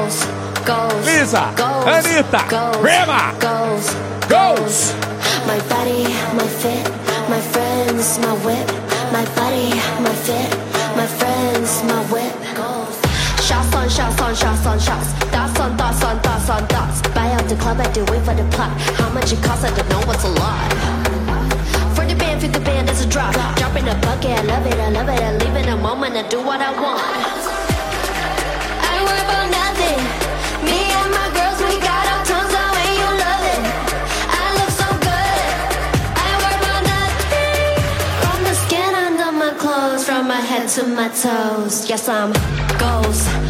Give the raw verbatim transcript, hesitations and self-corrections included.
goes, goes, Lisa, goes, Anitta, goes, Rema, goes, goes. My body, my fit, my friends, my whip. My body, my fit, my friends, my whip. Shots on shots on shots on shots. Thoughts on thoughts on thoughts on thoughts. Buy out the club, I do wait for the plot. How much it costs, I don't know, what's a lot. For the band, for the band, there's a drop. Drop in a bucket, I love it, I love it. I leave in a moment, I do what I want. I ain't worried about nothing. Me and my girls, we got our tongues out and you love it. I look so good. I ain't worried about nothing. From the skin under my clothes, from my head to my toes. Yes, I'm ghost.